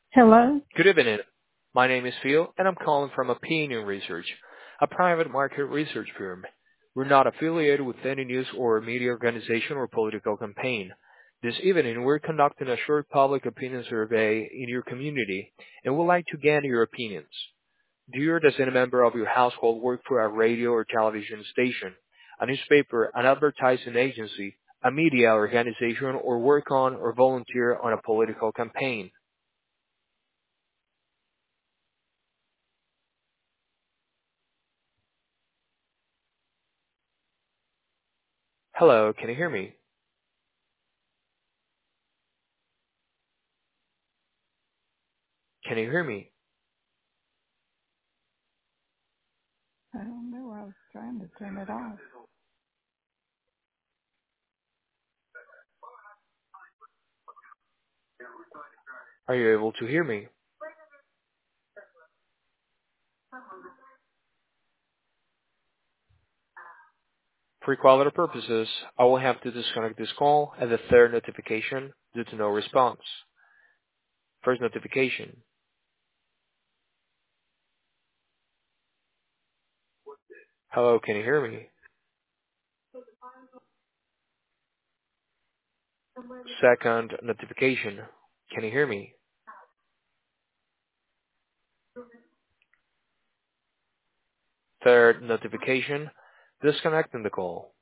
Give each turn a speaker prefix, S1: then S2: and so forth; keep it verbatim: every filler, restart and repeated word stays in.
S1: Hello?
S2: Good evening. My name is Phil, and I'm calling from Opinion Research, a private market research firm. We're not affiliated with any news or media organization or political campaign. This evening, we're conducting a short public opinion survey in your community, and would like to gain your opinions. Do you or does any member of your household work for a radio or television station, a newspaper, an advertising agency, a media organization, or work on or volunteer on a political campaign? Hello, can you hear me? Can you hear me?
S1: I don't know. I was trying to turn it off.
S2: Are you able to hear me? For quality purposes, I will have to disconnect this call at the third notification due to no response. First notification. Hello, can you hear me? Second notification. Can you hear me? Third notification. Disconnecting the call.